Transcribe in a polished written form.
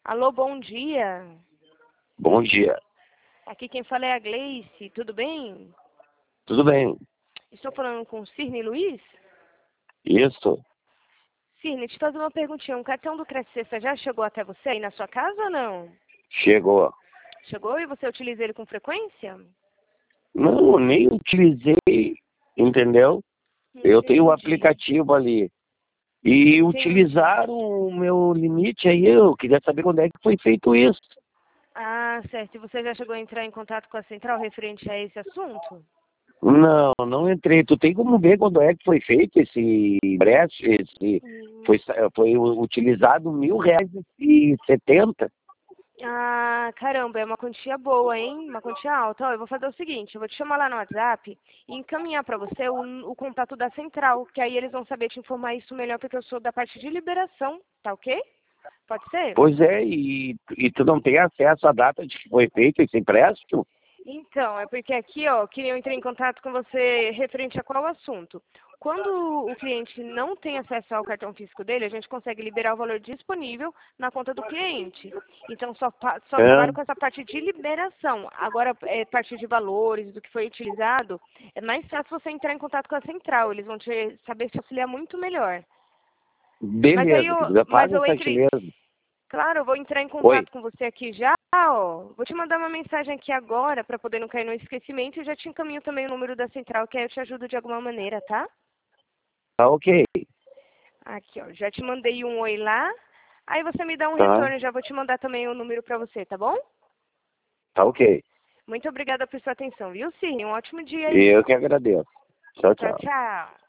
Alô, bom dia. Bom dia. Aqui quem fala é a Gleice, tudo bem? Tudo bem? Estou falando com o Cirne Luiz? Isso? Cirne, te fazer uma perguntinha. Um cartão do Cresce Sexta já chegou até você aí na sua casa ou não? Chegou. Chegou e você utiliza ele com frequência? Não, nem utilizei, entendeu? Eu tenho o Entendi. aplicativo ali. E Entendi. utilizaram o meu limite aí, eu queria saber quando é que foi feito isso. Ah, certo. E você já chegou a entrar em contato com a central referente a esse assunto? Não, não entrei. Tu tem como ver quando é que foi feito esse empréstimo, Hum. foi utilizado R$ 1.070. Ah, caramba, é uma quantia boa, hein? Uma quantia alta. Ó, eu vou fazer o seguinte, eu vou te chamar lá no WhatsApp e encaminhar para você o contato da central, que aí eles vão saber te informar isso melhor, porque eu sou da parte de liberação, tá ok? Pode ser? Pois é, e tu não tem acesso à data de que foi feito esse empréstimo? Então, é porque aqui, ó, que eu entrei em contato com você referente a qual assunto? Quando o cliente não tem acesso ao cartão físico dele, a gente consegue liberar o valor disponível na conta do cliente. Então, só É. trabalho com essa parte de liberação. Agora, parte de valores, do que foi utilizado, é mais fácil você entrar em contato com a central. Eles vão saber te auxiliar muito melhor. Mas aí, Beleza, já mas faz eu essa entrei. gentileza. Claro, eu vou entrar em Oi, contato com você aqui já, ó. Vou te mandar uma mensagem aqui agora para poder não cair no esquecimento e já te encaminho também o número da central, que aí eu te ajudo de alguma maneira, tá? tá ok. Aqui, ó, já te mandei um oi lá. Aí você me dá um Tá, retorno, já vou te mandar também o número para você, tá bom? tá ok. Muito obrigada por sua atenção, viu, Sim? Um ótimo dia E aí. eu que agradeço. Tchau, Tchau, tchau. tchau.